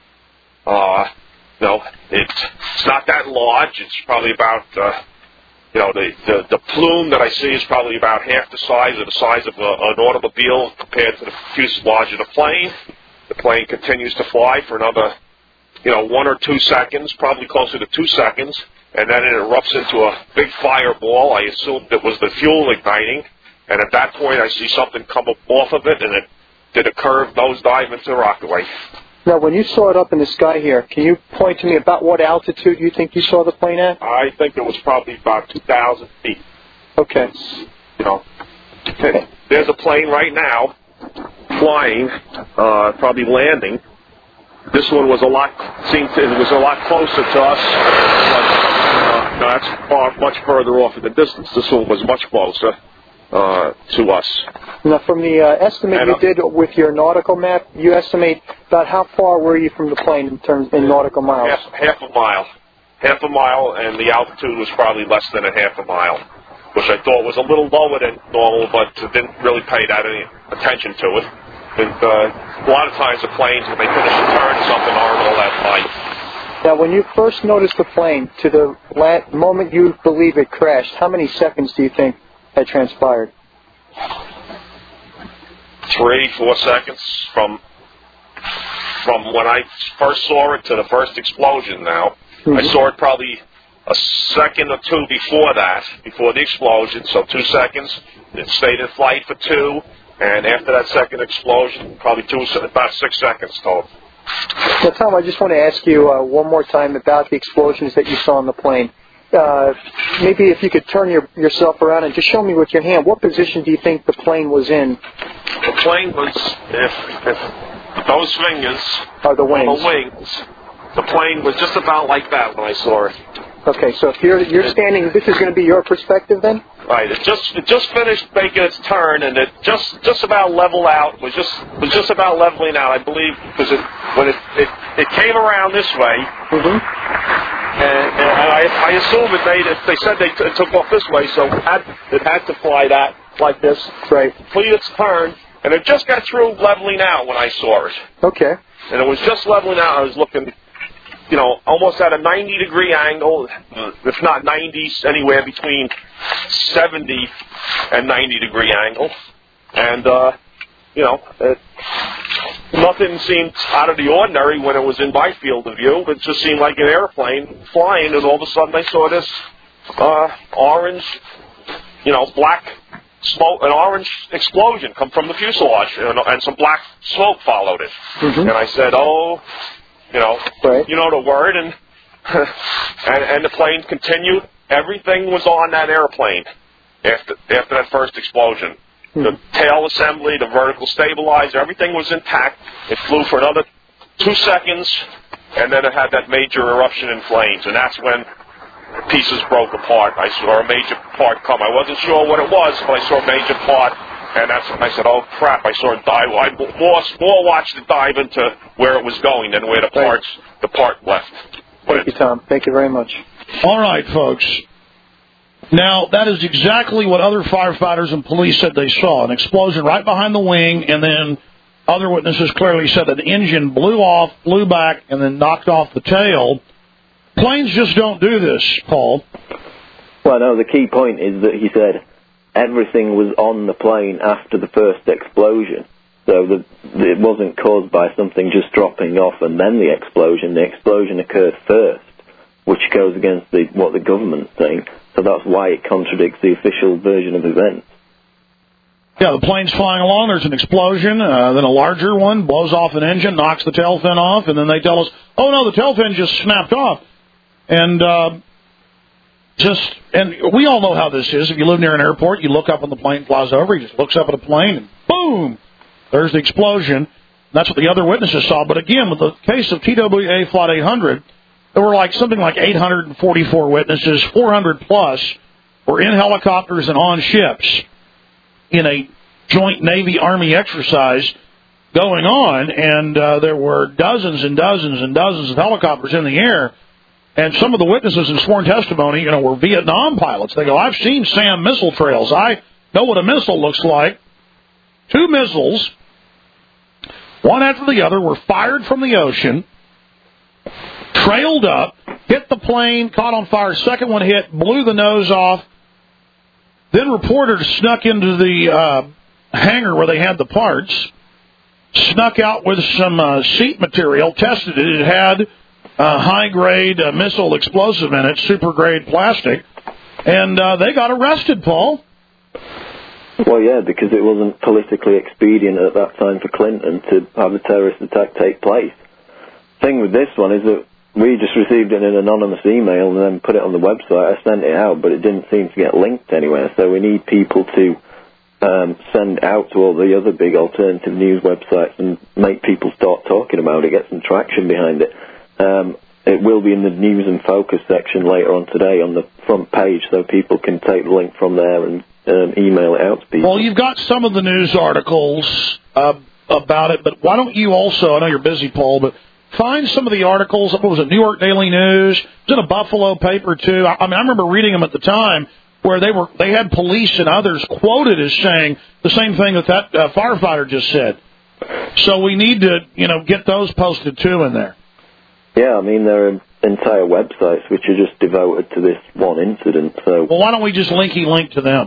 It's not that large. It's probably about, the plume that I see is probably about half the size of an automobile compared to the fuselage of the plane. The plane continues to fly for another, 1 or 2 seconds, probably closer to 2 seconds, and then it erupts into a big fireball. I assumed it was the fuel igniting, and at that point I see something come up off of it, and it did a curved nosedive into the rockaway. Now, when you saw it up in the sky here, can you point to me about what altitude you think you saw the plane at? I think it was probably about 2,000 feet. Okay. There's a plane right now flying, probably landing. This one was a lot closer to us. But, that's much further off in the distance. This one was much closer to us. Now, from the estimate you did with your nautical map, you estimate about how far were you from the plane in nautical miles? Half a mile. Half a mile, and the altitude was probably less than a half a mile, which I thought was a little lower than normal, but didn't really pay that any attention to it. And a lot of times the planes, when they finish a turn, something aren't all that light. Now, when you first noticed the plane to the moment you believe it crashed, how many seconds do you think had transpired? 3-4 seconds from when I first saw it to the first explosion now. I saw it probably a second or two before the explosion, so 2 seconds. It stayed in flight for 2, and after that second explosion, probably about 6 seconds total. Well, Tom, I just want to ask you one more time about the explosions that you saw on the plane. Maybe if you could turn yourself around and just show me with your hand, what position do you think the plane was in? The plane was, if those fingers are the wings. The plane was just about like that when I saw it. Okay, so if you're standing, this is going to be your perspective then? Right. It just finished making its turn, and it just about leveled out. Was just about leveling out, I believe, because when it came around this way, and I assume they said it took off this way, so it had to fly that like this. Right. Complete its turn, and it just got through leveling out when I saw it. Okay. And it was just leveling out. I was looking, almost at a 90-degree angle, if not 90, anywhere between 70 and 90-degree angle. And, nothing seemed out of the ordinary when it was in my field of view. It just seemed like an airplane flying, and all of a sudden I saw this orange, black smoke, an orange explosion come from the fuselage, and some black smoke followed it. And I said, you know the word, and and the plane continued. Everything was on that airplane after that first explosion. The tail assembly, the vertical stabilizer, everything was intact. It flew for another 2 seconds, and then it had that major eruption in flames, and that's when pieces broke apart. I saw a major part come. I wasn't sure what it was, but I saw a major part. And that's when I said, "Oh crap!" I saw it dive. I more watched it dive into where it was going than where the part left. Thank you, Tom. Thank you very much. All right, folks. Now that is exactly what other firefighters and police said they saw: an explosion right behind the wing, and then other witnesses clearly said that the engine blew off, flew back, and then knocked off the tail. Planes just don't do this, Paul. Well, no. The key point is that he said everything was on the plane after the first explosion. So it wasn't caused by something just dropping off and then the explosion. The explosion occurred first, which goes against what the government's saying. So that's why it contradicts the official version of events. Yeah, the plane's flying along, there's an explosion, then a larger one blows off an engine, knocks the tail fin off, and then they tell us, oh no, the tail fin just snapped off. And we all know how this is. If you live near an airport, you look up when the plane flies over, he just looks up at a plane, and boom, there's the explosion. That's what the other witnesses saw. But again, with the case of TWA Flight 800, there were something like 844 witnesses, 400 plus were in helicopters and on ships in a joint Navy-Army exercise going on, and there were dozens and dozens and dozens of helicopters in the air. And some of the witnesses in sworn testimony, were Vietnam pilots. They go, I've seen SAM missile trails. I know what a missile looks like. 2 missiles, one after the other, were fired from the ocean, trailed up, hit the plane, caught on fire. Second one hit, blew the nose off. Then reporters snuck into the hangar where they had the parts, snuck out with some seat material, tested it. It had high-grade missile explosive in it, super-grade plastic, and they got arrested, Paul. Well, yeah, because it wasn't politically expedient at that time for Clinton to have a terrorist attack take place. The thing with this one is that we just received it in an anonymous email and then put it on the website. I sent it out, but it didn't seem to get linked anywhere, so we need people to send out to all the other big alternative news websites and make people start talking about it, get some traction behind it. It will be in the news and focus section later on today on the front page, so people can take the link from there and email it out to people. Well, you've got some of the news articles about it, but why don't you also, I know you're busy, Paul, but find some of the articles. What was it, New York Daily News? It was in a Buffalo paper, too. I remember reading them at the time where they had police and others quoted as saying the same thing that firefighter just said. So we need to, get those posted, too, in there. Yeah, there are entire websites which are just devoted to this one incident. So, well, why don't we just link to them?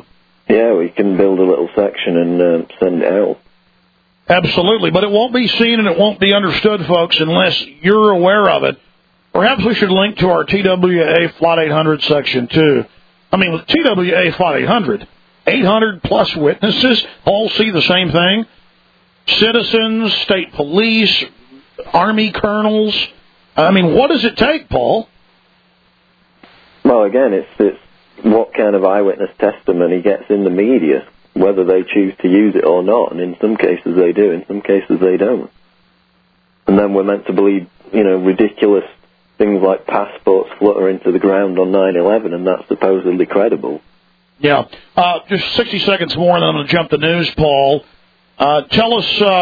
Yeah, we can build a little section and send it out. Absolutely, but it won't be seen and it won't be understood, folks, unless you're aware of it. Perhaps we should link to our TWA Flight 800 section, too. I mean, with TWA Flight 800, 800-plus witnesses all see the same thing. Citizens, state police, Army colonels. I mean, what does it take, Paul? Well, again, it's what kind of eyewitness testimony gets in the media, whether they choose to use it or not. And in some cases they do, in some cases they don't. And then we're meant to believe, ridiculous things like passports flutter into the ground on 9/11, and that's supposedly credible. Yeah. Just 60 seconds more, and then I'm going to jump the news, Paul. Tell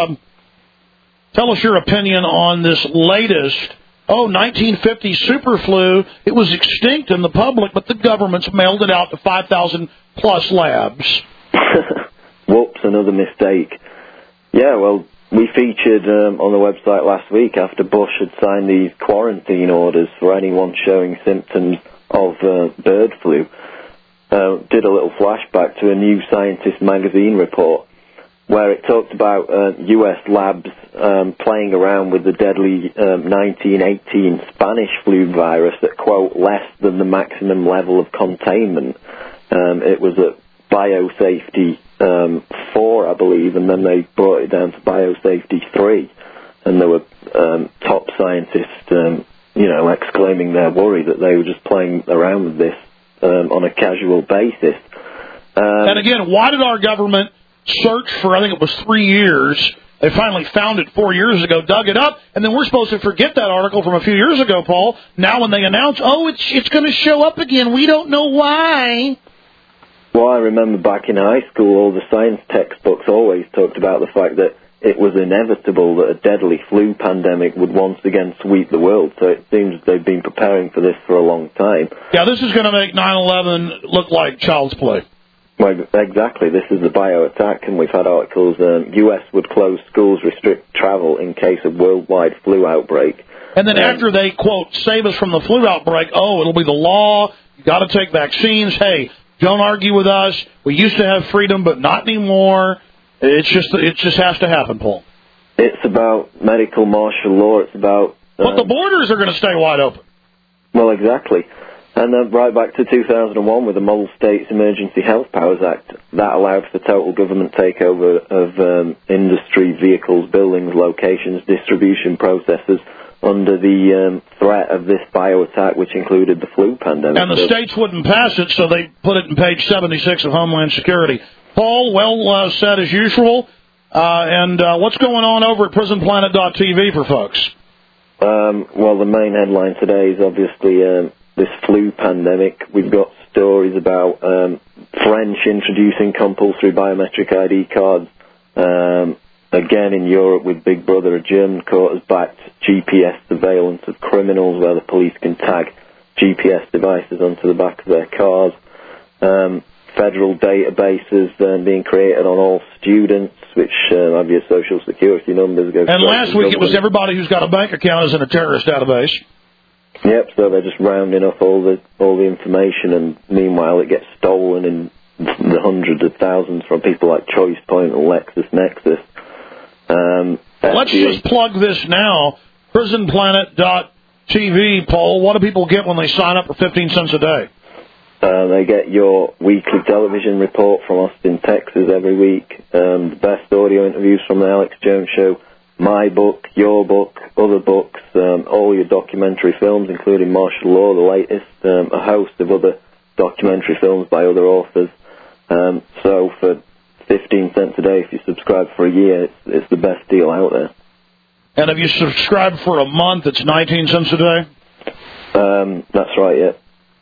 us your opinion on this latest 1950 super flu. It was extinct in the public, but the government's mailed it out to 5,000-plus labs. Whoops, another mistake. Yeah, well, we featured on the website last week after Bush had signed these quarantine orders for anyone showing symptoms of bird flu. Did a little flashback to a New Scientist magazine report where it talked about U.S. labs playing around with the deadly 1918 Spanish flu virus at, quote, less than the maximum level of containment. It was at biosafety 4, I believe, and then they brought it down to biosafety 3. And there were top scientists, exclaiming their worry that they were just playing around with this on a casual basis. And again, why did our government search for, I think it was 3 years? They finally found it 4 years ago, dug it up, and then we're supposed to forget that article from a few years ago, Paul. Now when they announce, it's going to show up again, we don't know why. Well, I remember back in high school, all the science textbooks always talked about the fact that it was inevitable that a deadly flu pandemic would once again sweep the world. So it seems they've been preparing for this for a long time. Yeah, this is going to make 9/11 look like child's play. Well, exactly. This is the bio-attack, and we've had articles, U.S. would close schools, restrict travel in case of worldwide flu outbreak. And then after they, quote, save us from the flu outbreak, it'll be the law, you got to take vaccines, hey, don't argue with us, we used to have freedom, but not anymore. It just has to happen, Paul. It's about medical martial law, it's about... But the borders are going to stay wide open. Well, exactly. And then right back to 2001 with the Model States Emergency Health Powers Act, that allowed for total government takeover of industry, vehicles, buildings, locations, distribution processes under the threat of this bio-attack, which included the flu pandemic. And the states wouldn't pass it, so they put it in page 76 of Homeland Security. Paul, well said as usual. And what's going on over at PrisonPlanet.tv for folks? Well, the main headline today is obviously... this flu pandemic. We've got stories about French introducing compulsory biometric ID cards. Again, in Europe with Big Brother, a German court has backed GPS surveillance of criminals where the police can tag GPS devices onto the back of their cars. Federal databases being created on all students, which have your social security numbers. And last week it was everybody who's got a bank account is in a terrorist database. Yep, so they're just rounding up all the information, and meanwhile it gets stolen in the hundreds of thousands from people like ChoicePoint and LexisNexis. Let's just plug this now. PrisonPlanet.tv, Paul. What do people get when they sign up for 15 cents a day? They get your weekly television report from Austin, Texas every week, the best audio interviews from the Alex Jones Show, my book, your book, other books, all your documentary films, including Martial Law, the latest, a host of other documentary films by other authors. So for 15 cents a day, if you subscribe for a year, it's the best deal out there. And if you subscribe for a month, it's 19 cents a day? That's right, yeah.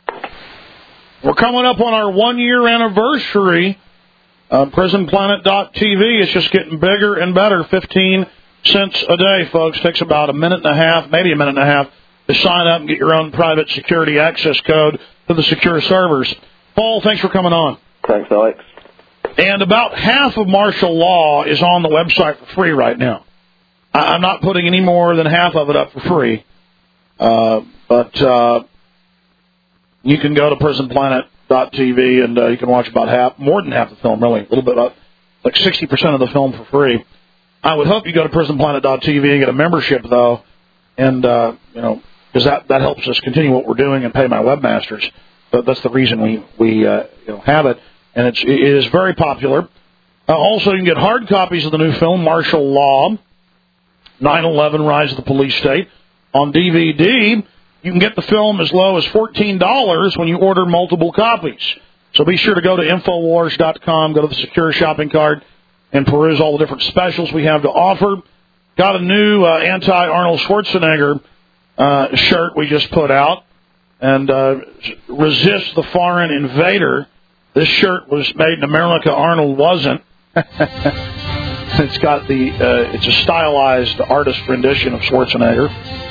We're coming up on our 1-year anniversary. PrisonPlanet.tv is just getting bigger and better. 15 cents a day, folks. Takes about a minute and a half, maybe a minute and a half, to sign up and get your own private security access code to the secure servers. Paul, thanks for coming on. Thanks, Alex. And about half of martial law is on the website for free right now. I'm not putting any more than half of it up for free. But you can go to TV, and you can watch about more than half the film, really, a little bit up, like 60% of the film for free. I would hope you go to prisonplanet.tv and get a membership, though, and, because that helps us continue what we're doing and pay my webmasters. But that's the reason we have it, and it is very popular. Also, you can get hard copies of the new film, Martial Law, 9/11, Rise of the Police State. On DVD, you can get the film as low as $14 when you order multiple copies. So be sure to go to Infowars.com, go to the secure shopping cart, and peruse all the different specials we have to offer. Got a new anti-Arnold Schwarzenegger shirt we just put out, and Resist the Foreign Invader. This shirt was made in America. Arnold wasn't. It's got it's a stylized artist rendition of Schwarzenegger.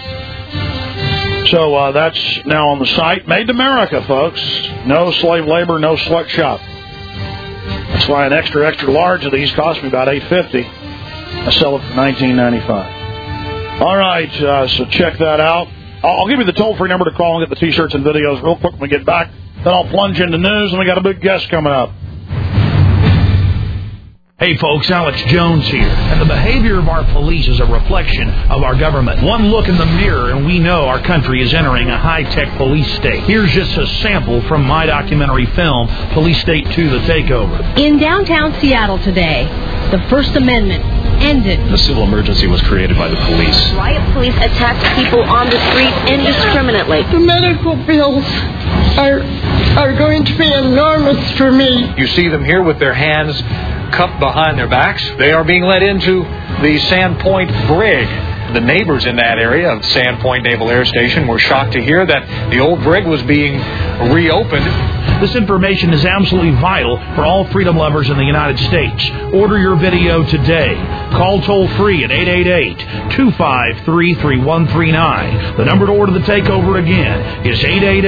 So that's now on the site. Made in America, folks. No slave labor, no sweatshop. That's why an extra large of these cost me about $8.50. I sell it for $19.95. All right, so check that out. I'll give you the toll-free number to call and get the T-shirts and videos real quick when we get back. Then I'll plunge into news, and we got a big guest coming up. Hey folks, Alex Jones here, and the behavior of our police is a reflection of our government. One look in the mirror and we know our country is entering a high-tech police state. Here's just a sample from my documentary film, Police State 2, The Takeover. In downtown Seattle today, the First Amendment ended. The civil emergency was created by the police. Riot police attacked people on the street indiscriminately. The medical bills are going to be enormous for me. You see them here with their hands cupped behind their backs. They are being led into the Sandpoint brig. The neighbors in that area of Sandpoint Naval Air Station were shocked to hear that the old brig was being reopened. This information is absolutely vital for all freedom lovers in the United States. Order your video today. Call toll-free at 888-253-3139. The number to order The Takeover again is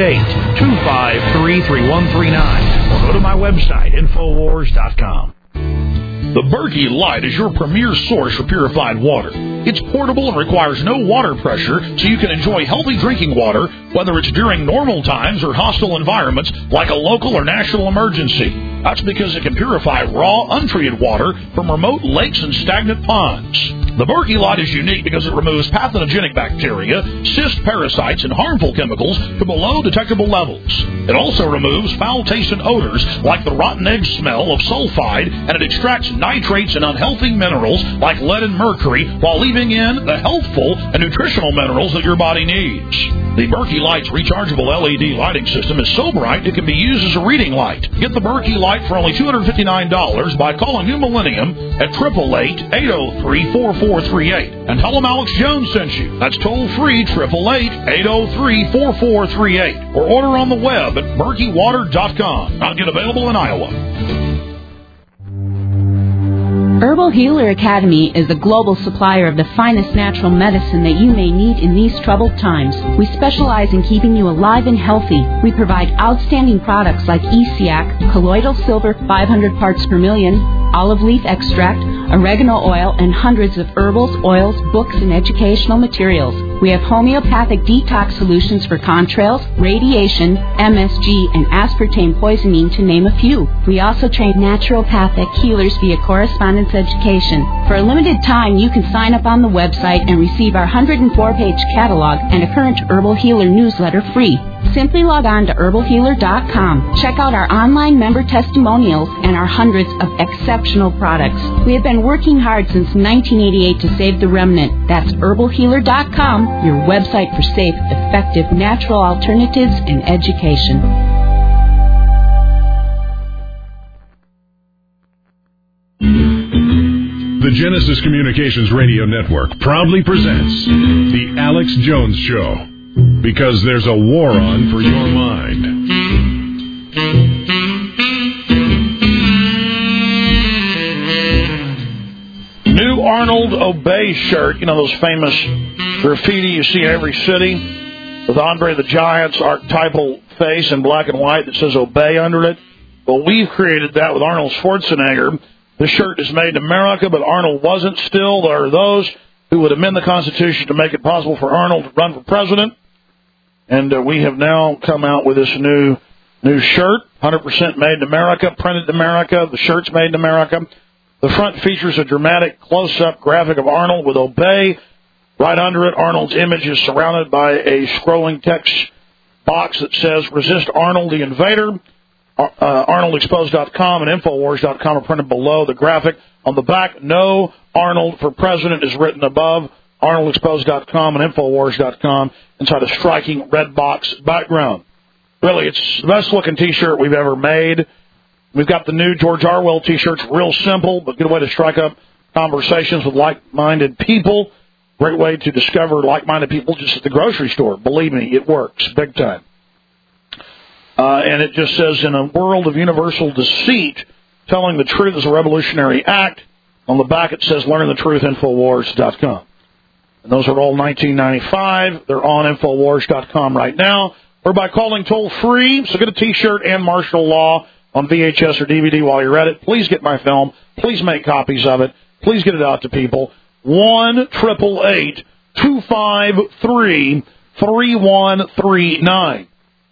888-253-3139. Or go to my website, Infowars.com. The Berkey Light is your premier source for purified water. It's portable and requires no water pressure, so you can enjoy healthy drinking water, whether it's during normal times or hostile environments like a local or national emergency. That's because it can purify raw, untreated water from remote lakes and stagnant ponds. The Berkey Light is unique because it removes pathogenic bacteria, cyst parasites, and harmful chemicals to below detectable levels. It also removes foul taste and odors like the rotten egg smell of sulfide, and it extracts nitrates and unhealthy minerals like lead and mercury while leaving in the healthful and nutritional minerals that your body needs. The Berkey Light's rechargeable LED lighting system is so bright it can be used as a reading light. Get the Berkey Light for only $259 by calling New Millennium at 888-803-4438 and tell them Alex Jones sent you. That's toll-free 888-803-4438 or order on the web at berkeywater.com. Not yet available in Iowa. Herbal Healer Academy is a global supplier of the finest natural medicine that you may need in these troubled times. We specialize in keeping you alive and healthy. We provide outstanding products like ESEAC, colloidal silver 500 parts per million, olive leaf extract, oregano oil, and hundreds of herbals, oils, books, and educational materials. We have homeopathic detox solutions for contrails, radiation, MSG, and aspartame poisoning, to name a few. We also train naturopathic healers via correspondence education. For a limited time, you can sign up on the website and receive our 104-page catalog and a current Herbal Healer newsletter free. Simply log on to herbalhealer.com. Check out our online member testimonials and our hundreds of exceptional products. We have been working hard since 1988 to save the remnant. That's herbalhealer.com, your website for safe, effective, natural alternatives and education. The Genesis Communications Radio Network proudly presents The Alex Jones Show, because there's a war on for your mind. New Arnold Obey shirt, you know, those famous graffiti you see in every city with Andre the Giant's archetypal face in black and white that says Obey under it. Well, we've created that with Arnold Schwarzenegger. This shirt is made in America, but Arnold wasn't still. There are those who would amend the Constitution to make it possible for Arnold to run for president. And we have now come out with this new New shirt, 100% made in America, printed in America. The shirt's made in America. The front features a dramatic close-up graphic of Arnold with Obey. Right under it, Arnold's image is surrounded by a scrolling text box that says, Resist Arnold the Invader. ArnoldExposed.com and Infowars.com are printed below the graphic. On the back, No Arnold for President is written above ArnoldExposed.com and Infowars.com inside a striking red box background. Really, it's the best-looking T-shirt we've ever made. We've got the new George Orwell T-shirts, real simple, but good way to strike up conversations with like-minded people. Great way to discover like-minded people just at the grocery store. Believe me, it works big time. And it just says, in a world of universal deceit, telling the truth is a revolutionary act. On the back it says, Learn the Truth, Infowars.com. And those are all $19.95. They're on Infowars.com right now. Or by calling toll-free. So get a T-shirt and martial law on VHS or DVD while you're at it. Please get my film. Please make copies of it. Please get it out to people. 1-888-253-3139.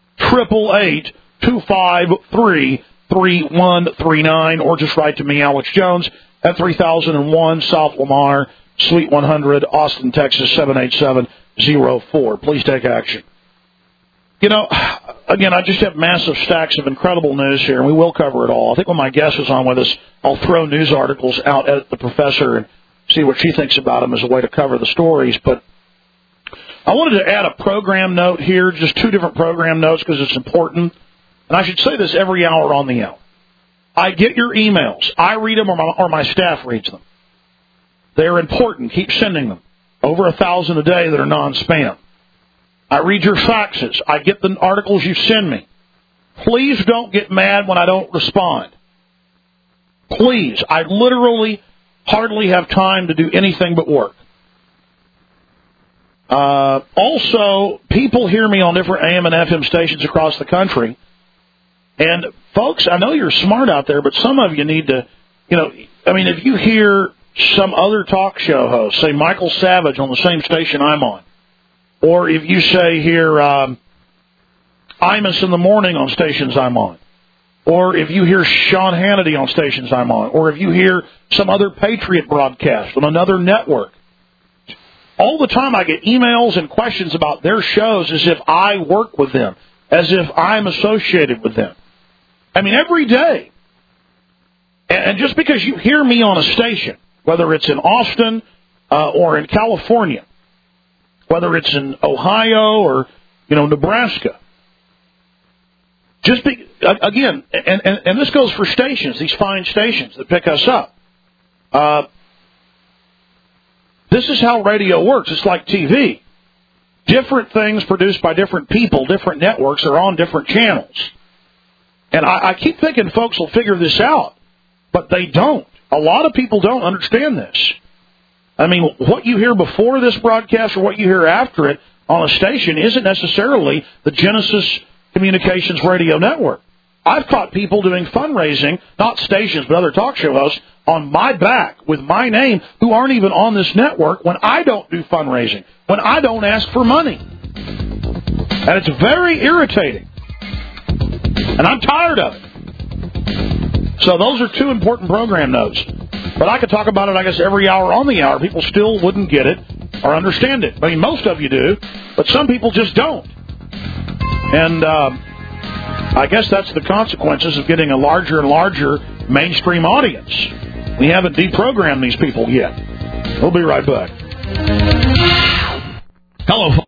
888-253-3139. Or just write to me, Alex Jones, at 3001 South Lamar, Suite 100, Austin, Texas, 78704. Please take action. You know, again, I just have massive stacks of incredible news here, and we will cover it all. I think when my guest is on with us, I'll throw news articles out at the professor and see what she thinks about them as a way to cover the stories. But I wanted to add a program note here, just two different program notes because it's important. And I should say this every hour on the hour. I get your emails. I read them or my staff reads them. They're important. Keep sending them. Over 1,000 a day that are non-spam. I read your faxes. I get the articles you send me. Please don't get mad when I don't respond. Please. I literally hardly have time to do anything but work. Also, people hear me on different AM and FM stations across the country. And, folks, I know you're smart out there, but some of you need to, if you hear some other talk show host, say Michael Savage on the same station I'm on, or if you say here, Imus in the morning on stations I'm on, or if you hear Sean Hannity on stations I'm on, or if you hear some other Patriot broadcast on another network, all the time I get emails and questions about their shows as if I work with them, as if I'm associated with them. I mean, every day. And just because you hear me on a station, whether it's in Austin or in California, whether it's in Ohio or, Nebraska. Again, and this goes for stations, these fine stations that pick us up. This is how radio works. It's like TV. Different things produced by different people, different networks are on different channels. And I keep thinking folks will figure this out, but they don't. A lot of people don't understand this. I mean, what you hear before this broadcast or what you hear after it on a station isn't necessarily the Genesis Communications Radio Network. I've caught people doing fundraising, not stations, but other talk show hosts, on my back with my name who aren't even on this network when I don't do fundraising, when I don't ask for money. And it's very irritating. And I'm tired of it. So those are two important program notes. But I could talk about it, I guess, every hour on the hour. People still wouldn't get it or understand it. I mean, most of you do, but some people just don't. And I guess that's the consequences of getting a larger and larger mainstream audience. We haven't deprogrammed these people yet. We'll be right back. Hello.